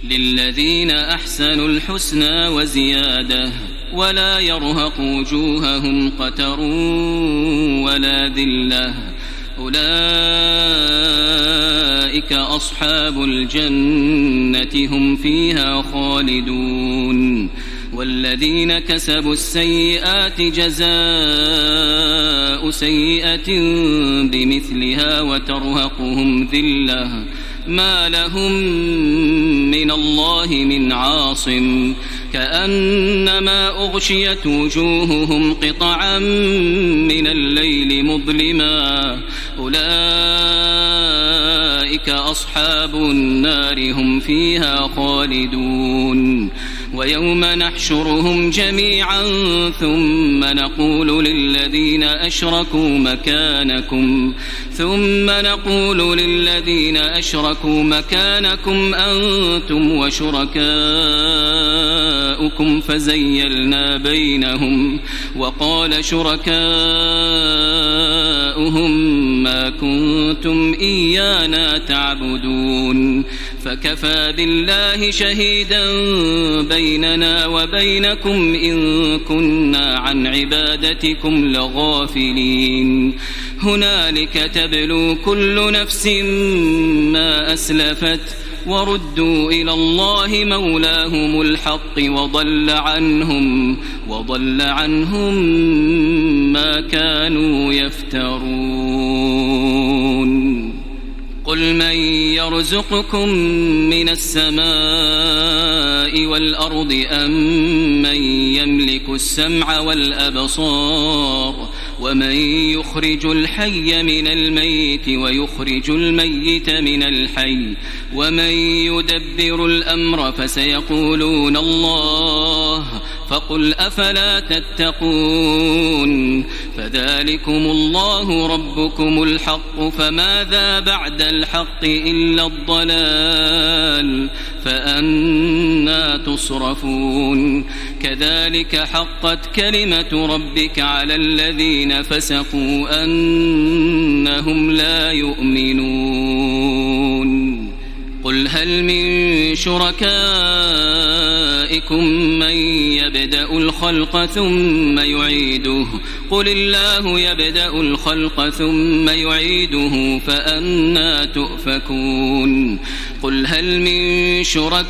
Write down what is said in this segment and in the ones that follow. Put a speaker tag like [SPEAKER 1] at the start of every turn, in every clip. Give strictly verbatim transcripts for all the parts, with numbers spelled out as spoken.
[SPEAKER 1] للذين أحسنوا الحسنى وزيادة ولا يرهق وجوههم قتر ولا ذلة أولئك أصحاب الجنة هم فيها خالدون والذين كسبوا السيئات جزاء سيئة بمثلها وترهقهم ذلة ما لهم من الله من عاصم كأنما أغشيت وجوههم قطعا من الليل مظلما أولئك أصحاب النار هم فيها خالدون ويوم نحشرهم جميعا ثم نقول للذين أشركوا مكانكم ثم نقول للذين أشركوا مكانكم أنتم وشركاؤكم فزيلنا بينهم وقال شركاؤهم ما كنتم إيانا تعبدون فكفى بالله شهيدا بيننا وبينكم إن كنا عن عبادتكم لغافلين هنالك تبلو كل نفس ما أسلفت وردوا إلى الله مولاهم الحق وضل عنهم وضل عنهم ما كانوا يفترون قل من يرزقكم من السماء والأرض أم من يملك السمع والأبصار ومن يخرج الحي من الميت ويخرج الميت من الحي ومن يدبر الأمر فسيقولون الله فقل أفلا تتقون فذلكم الله ربكم الحق فماذا بعد الحق إلا الضلال فأنى تصرفون كذلك حقت كلمة ربك على الذين فسقوا أنهم لا يؤمنون قل هل من شركائكم من يبدأ الخلق ثم يعيده قل الله يبدأ الخلق ثم يعيده فأنى تؤفكون قل هل من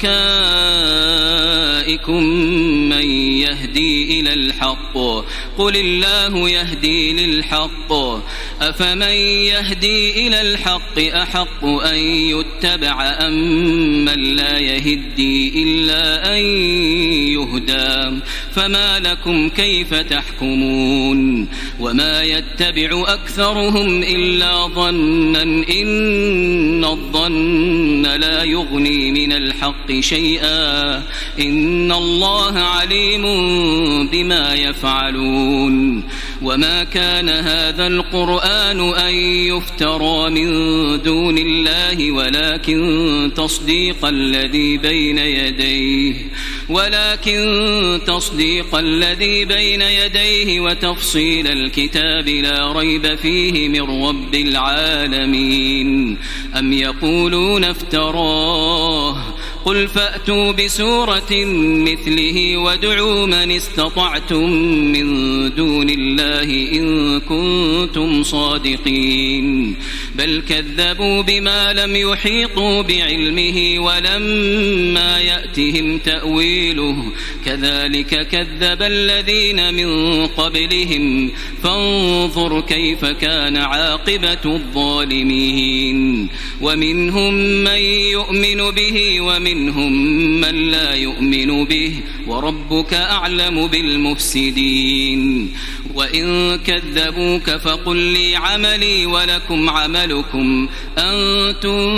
[SPEAKER 1] شركائكم من يهدي إلى الحق قل الله يهدي للحق أفمن يهدي إلى الحق أحق أن يتبع أم من لا يهدي إلا أن يهدى فما لكم كيف تحكمون وما يتبع أكثرهم إلا ظنا إن الظن لا يغني من الحق شيئا إن الله عليم بما يفعلون وما كان هذا القرآن أن يفترى من دون الله ولكن تصديق الذي بين يديه ولكن تصديق الذي بين يديه وتفصيل الكتاب لا ريب فيه من رب العالمين أم يقولون افتراه قل فأتوا بسورة مثله وادعوا من استطعتم من دون الله إن كنتم صادقين بل كذبوا بما لم يحيطوا بعلمه ولما يأتهم تأويله كذلك كذب الذين من قبلهم فانظر كيف كان عاقبة الظالمين ومنهم من يؤمن به ومنهم من لا يؤمن به وربك أعلم بالمفسدين وإن كذبوك فقل لي عملي ولكم عملكم أنتم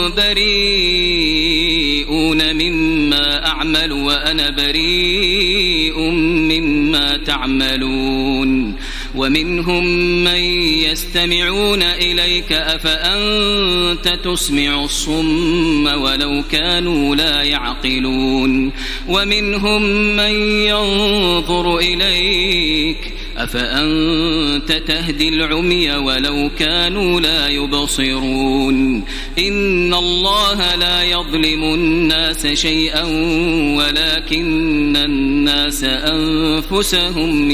[SPEAKER 1] بريئون مما أعمل وأنا بريء مما تعملون ومنهم من يستمعون إليك أفأنت تسمع الصم ولو كانوا لا يعقلون ومنهم من ينظر إليك أفأنت تهدي العمي ولو كانوا لا يبصرون إن الله لا يظلم الناس شيئا ولكن الناس أنفسهم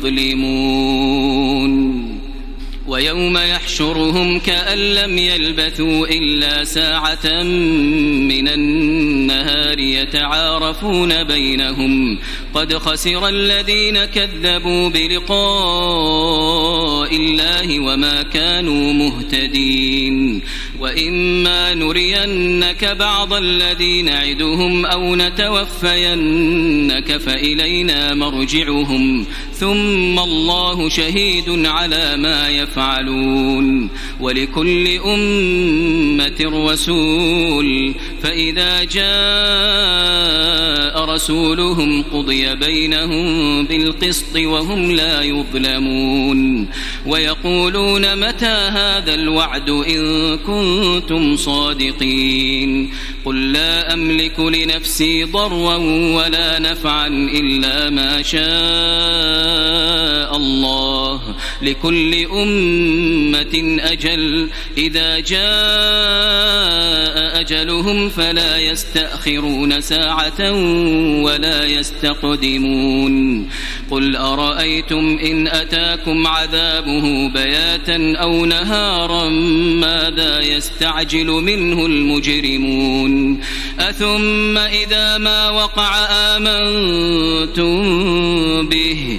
[SPEAKER 1] يظلمون ويوم يحشرهم كأن لم يلبثوا إلا ساعة من النهار يتعارفون بينهم قد خسر الذين كذبوا بلقاء الله وما كانوا مهتدين وإما نرينك بعض الذي نعدهم أو نتوفينك فإلينا مرجعهم ثم الله شهيد على ما يفعلون ولكل أمة رسول فإذا جاء رسولهم قضي بينهم بالقسط وهم لا يظلمون ويقولون متى هذا الوعد إن كنتم صادقين قل لا أملك لنفسي ضرا ولا نفعا إلا ما شاء الله لكل أمة أجل إذا جاء أجلهم فلا يستأخرون ساعة ولا يستقدمون قل أرأيتم إن أتاكم عذابه بياتا أو نهارا ماذا يستعجل منه المجرمون أثم إذا ما وقع آمنتم به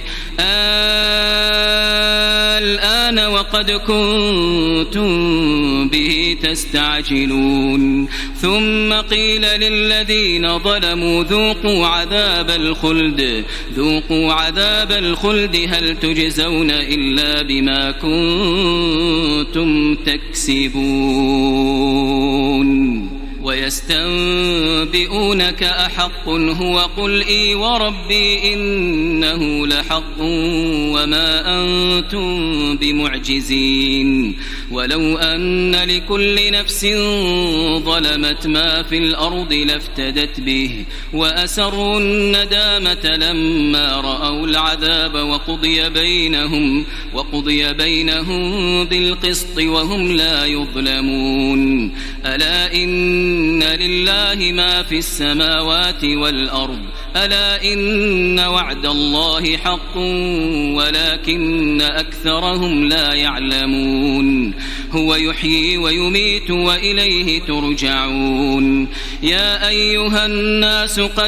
[SPEAKER 1] الآن وقد كنتم به تستعجلون ثم قيل للذين ظلموا ذوقوا عذاب الخلد ذوقوا عذاب الخلد هل تجزون إلا بما كنتم تكسبون ويستنبئونك أحق هو قل إي وربي إنه لحق وما أنتم بمعجزين ولو أن لكل نفس ظلمت ما في الأرض لافتدت به وأسروا الندامة لما رأوا العذاب وقضي بينهم وقضي بينهم بالقسط وهم لا يظلمون ألا إن إن لله ما في السماوات والأرض ألا إن وعد الله حق ولكن أكثرهم لا يعلمون هو يحيي ويميت وإليه ترجعون يا أيها الناس قد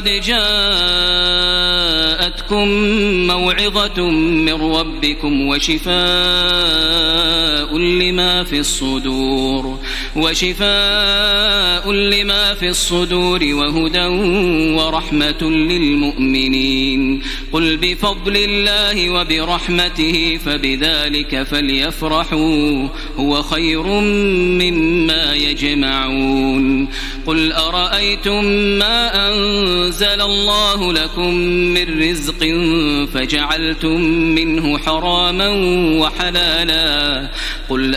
[SPEAKER 1] جاءتكم موعظة من ربكم وشفاء لما في الصدور وشفاء لما في الصدور وهدى ورحمة للمؤمنين قل بفضل الله وبرحمته فبذلك فليفرحوا هو خير مما يجمعون قل أرأيتم ما أنزل الله لكم من رزق فجعلتم منه حراما وحلالا قل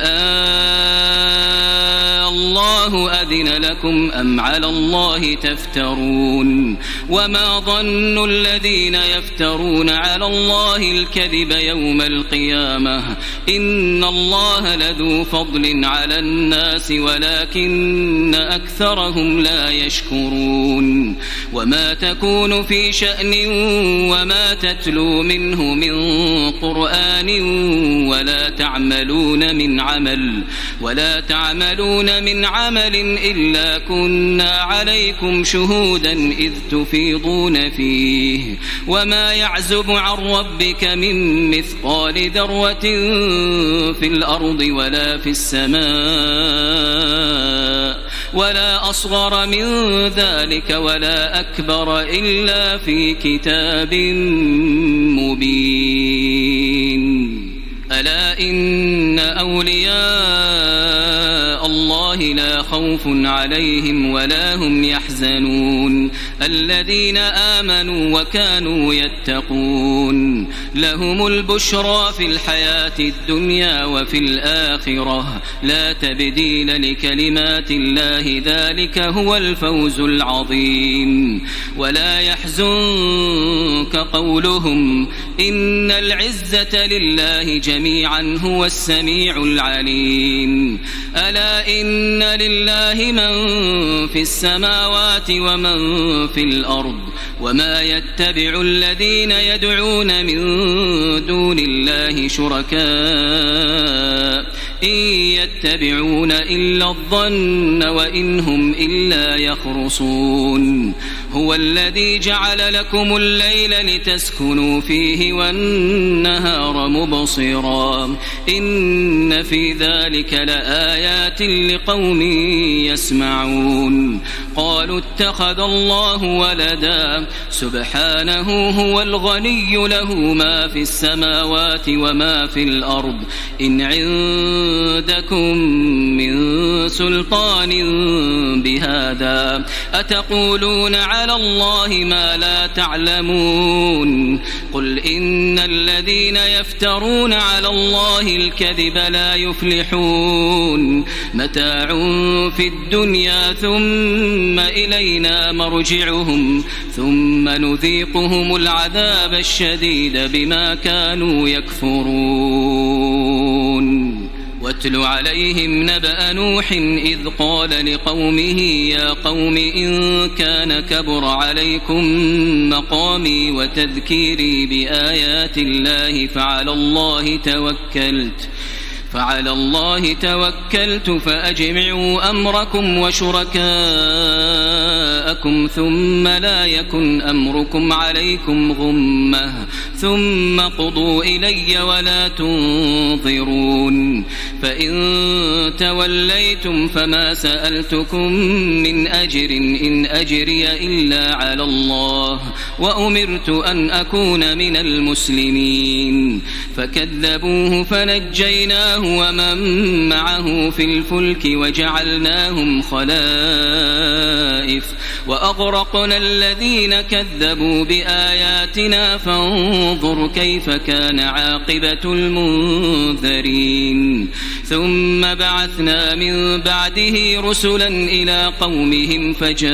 [SPEAKER 1] آه الله أذن لكم أم على الله تفترون وما ظن الذين يفترون على الله الكذب يوم القيامة إن الله لذو فضل على الناس ولكن أكثرهم لا يشكرون وما تكون في شأن وما تتلو منه من قرآن ولا تعملون من عمل ولا تعملون من عمل إلا كنا عليكم شهودا إذ تفيضون فيه وما يعزب عن ربك من مثقال ذرة في الأرض ولا في السماء ولا أصغر من ذلك ولا أكبر إلا في كتاب مبين ألا إن أولياء الله لا خوف خوف عليهم ولا هم يحزنون الذين آمنوا وكانوا يتقون لهم البشرى في الحياة الدنيا وفي الآخرة لا تبديل لكلمات الله ذلك هو الفوز العظيم ولا يحزنك قولهم إن العزة لله جميعا هو السميع العليم ألا إن لله من في السماوات ومن في الأرض وما يتبع الذين يدعون من دون الله شركاء إن يتبعون إلا الظن وإن هم إلا يخرصون هو الذي جعل لكم الليل لتسكنوا فيه والنهار مبصرا إن في ذلك لآيات لقوم يسمعون قالوا اتخذ الله ولدا سبحانه هو الغني له ما في السماوات وما في الأرض إن عندكم من سلطان بهذا أتقولون على الله ما لا تعلمون قل إن الذين يفترون على الله الكذب لا يفلحون متاع في الدنيا ثم إلينا مرجعهم ثم نذيقهم العذاب الشديد بما كانوا يكفرون واتل عليهم نبأ نوح إذ قال لقومه يا قوم إن كان كبر عليكم مقامي وتذكيري بآيات الله فعلى الله توكلت فعلى الله توكلت فأجمعوا أمركم وشركاءكم ثم لا يكن أمركم عليكم غمة ثم قضوا إلي ولا تنظرون فإن توليتم فما سألتكم من أجر إن أجري إلا على الله وأمرت أن أكون من المسلمين فكذبوه فنجيناه ومن معه في الفلك وجعلناهم خلائف وأغرقنا الذين كذبوا بآياتنا فانظر كيف كان عاقبة المنذرين ثم بعثنا من بعده رسلا إلى قومهم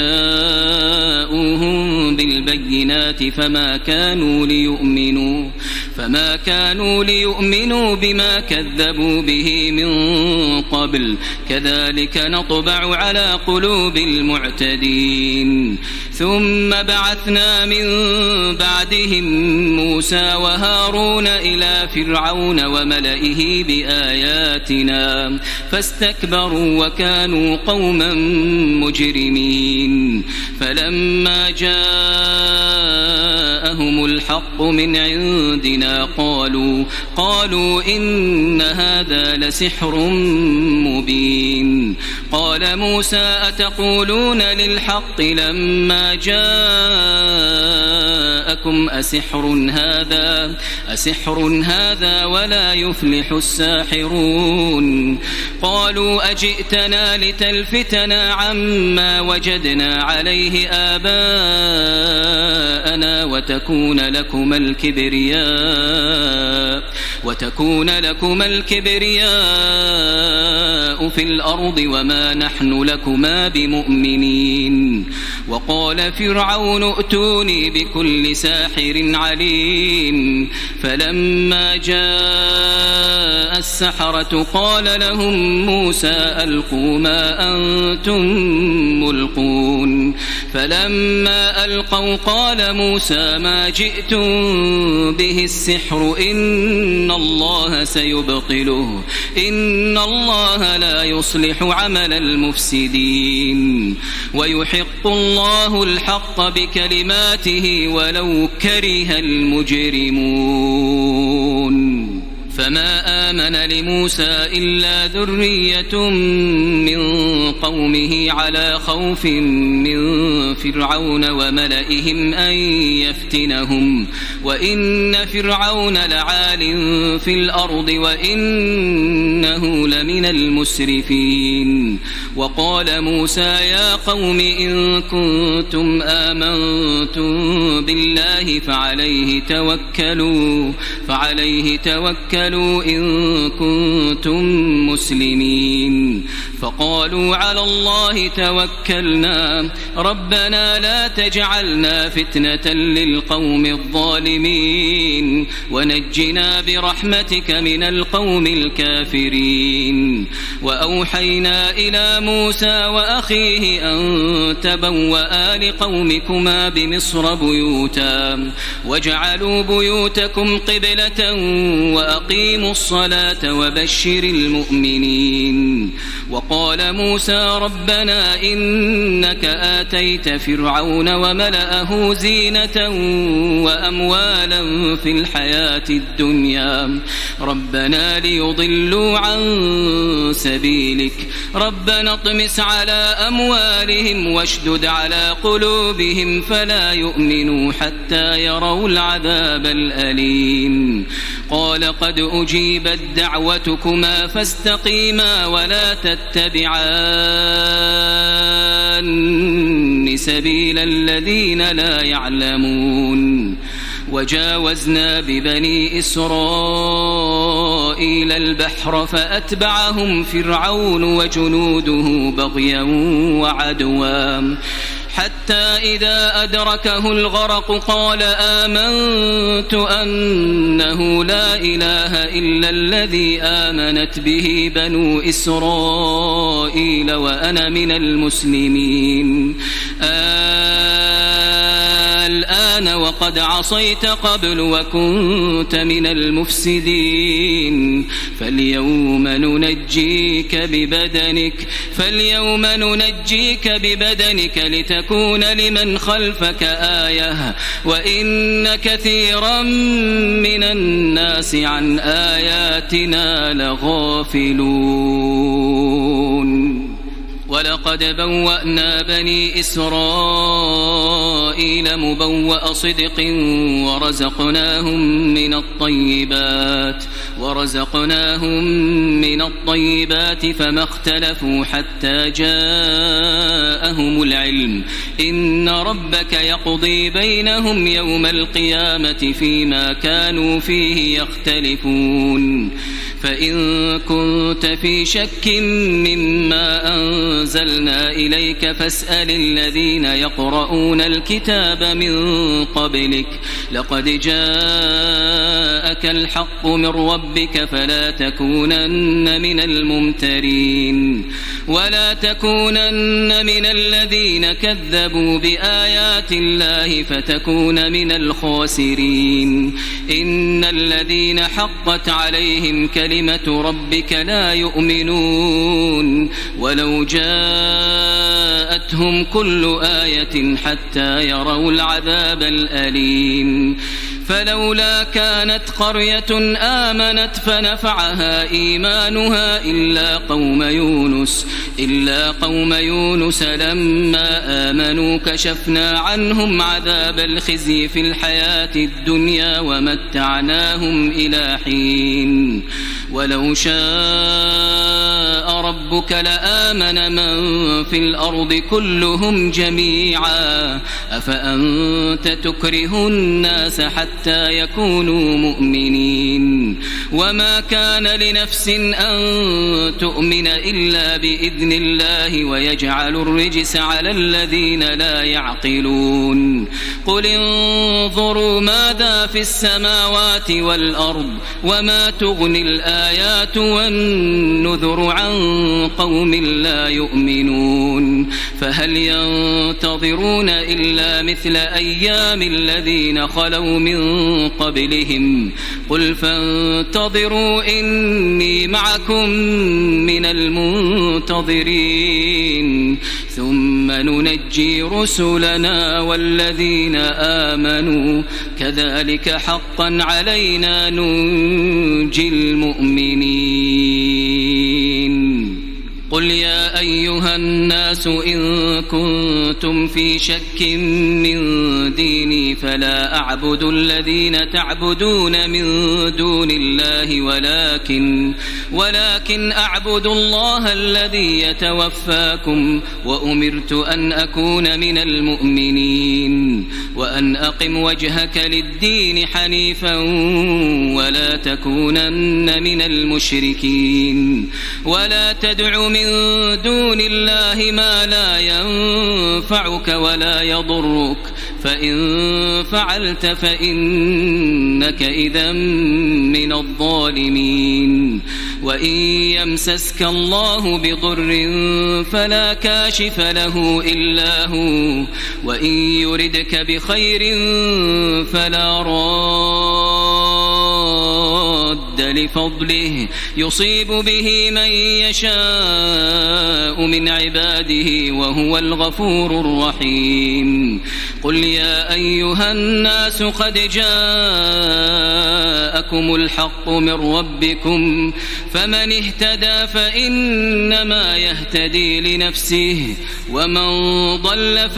[SPEAKER 1] فجاءوهم بالبينات فما كانوا ليؤمنوا فما كانوا ليؤمنوا بما كذبوا به من قبل كذلك نطبع على قلوب المعتدين ثم بعثنا من بعدهم موسى وهارون إلى فرعون وملئه بآياتنا فاستكبروا وكانوا قوما مجرمين فلما جاءهم الحق من عندنا قالوا قالوا إن هذا لسحر مبين قال موسى أتقولون للحق لما جاءكم أسحر هذا أسحر هذا ولا يفلح الساحرون قالوا أجئتنا لتلفتنا عما وجدنا عليه آباءنا وتكون لكما الكبرياء وتكون لكما الكبرياء في الأرض وما نحن لكما بمؤمنين وقال فرعون ائتوني بكل ساحر عليم فلما جاء السحرة قال لهم موسى ألقوا ما أنتم ملقون فلما ألقوا قال موسى ما جئتم به السحر إن الله سيبطله إن الله لا يصلح عمل المفسدين ويحق الله الحق بكلماته ولو كره المجرمون فما آمن لموسى إلا ذرية من قومه على خوف من فرعون وملئهم أن يفتنهم وإن فرعون لعال في الأرض وإنه لمن المسرفين. وقال موسى يا قوم إن كنتم آمنتم بالله فعليه توكلوا فعليه توكلوا إن كنتم مسلمين. فقالوا على الله توكلنا ربنا لا تجعلنا فتنة للقوم الظالمين ونجنا برحمتك من القوم الكافرين. وأوحينا إلى موسى وأخيه أن تبوأ لقومكما بمصر بيوتا واجعلوا بيوتكم قبلة وأقيموا الصلاة وبشر المؤمنين. وقال موسى ربنا إنك آتيت فرعون وملأه زينة وأموالا في الحياة الدنيا ربنا ليضلوا عن سبيلك ربنا اطمس على أموالهم واشدد على قلوبهم فلا يؤمنوا حتى يروا العذاب الأليم. قال قد أجيبت دعوتكما فاستقيما ولا تتبعان سبيل الذين لا يعلمون. وجاوزنا ببني إسرائيل البحر فأتبعهم فرعون وجنوده بغيا وعدوا حتى إذا أدركه الغرق قال آمنت أنه لا إله إلا الذي آمنت به بنو إسرائيل وأنا من المسلمين. الآن وقد عصيت قبل وكنت من المفسدين فاليوم ننجيك ببدنك فاليوم ننجيك ببدنك لتكون لمن خلفك آية وإن كثيرا من الناس عن آياتنا لغافلون. ولقد بوأنا بني إسرائيل مبوأ صدق ورزقناهم من الطيبات ورزقناهم من الطيبات فما اختلفوا حتى جاءهم العلم إن ربك يقضي بينهم يوم القيامة فيما كانوا فيه يختلفون. فإن كنت في شك مما أنزلنا إليك فاسأل الذين يقرؤون الكتاب من قبلك لقد جاءك الحق من ربك فلا تكونن من الممترين ولا تكونن من الذين كذبوا بآيات الله فتكون من الخاسرين. إن الذين حقت عليهم كلمة ربك لا يؤمنون ولو جاءتهم كل آية حتى يروا العذاب الأليم. فلولا كانت قرية آمنت فنفعها إيمانها إلا قوم يونس إلا قوم يونس لما آمنوا كشفنا عنهم عذاب الخزي في الحياة الدنيا ومتعناهم إلى حين. ولو شاء ربك لآمن من في الأرض كلهم جميعا أفأنت تكره الناس حتى يكونوا مؤمنين. وما كان لنفس أن تؤمن إلا بإذن الله ويجعل الرجس على الذين لا يعقلون. قل انظروا ماذا في السماوات والأرض وما تغني الآيات والنذر عن قوم لا يؤمنون. فهل ينتظرون إلا مثل أيام الذين خلوا من قبلهم قل فانتظروا إني معكم من المنتظرين ثم ننجي رسلنا والذين آمنوا كذلك حقا علينا ننجي المؤمنين. قل يا أيها الناس إن كنتم في شك من ديني فلا أعبد الذين تعبدون من دون الله ولكن ولكن أعبد الله الذي يتوفاكم وأمرت أن أكون من المؤمنين وأن أقم وجهك للدين حنيفا ولا تكونن من المشركين ولا تدع من دون الله ما لا ينفعك ولا يضرك فإن فعلت فإنك إذا من الظالمين. وإن يمسسك الله بضر فلا كاشف له إلا هو وإن يردك بخير فلا راد لفضله يصيب به من يشاء من عباده وهو الغفور الرحيم. قل يا أيها الناس قد جاءكم الحق من ربكم فمن اهتدى فإنما يهتدي لنفسه ومن ضل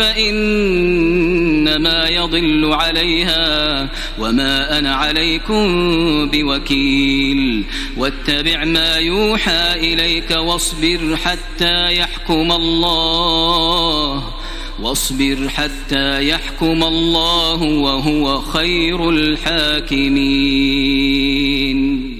[SPEAKER 1] فإنما يضل عليها وما أنا عليكم بوكيل. واتبع ما يوحى إليك واصبر حتى يحكم الله واصبر حتى يحكم الله وهو خير الحاكمين.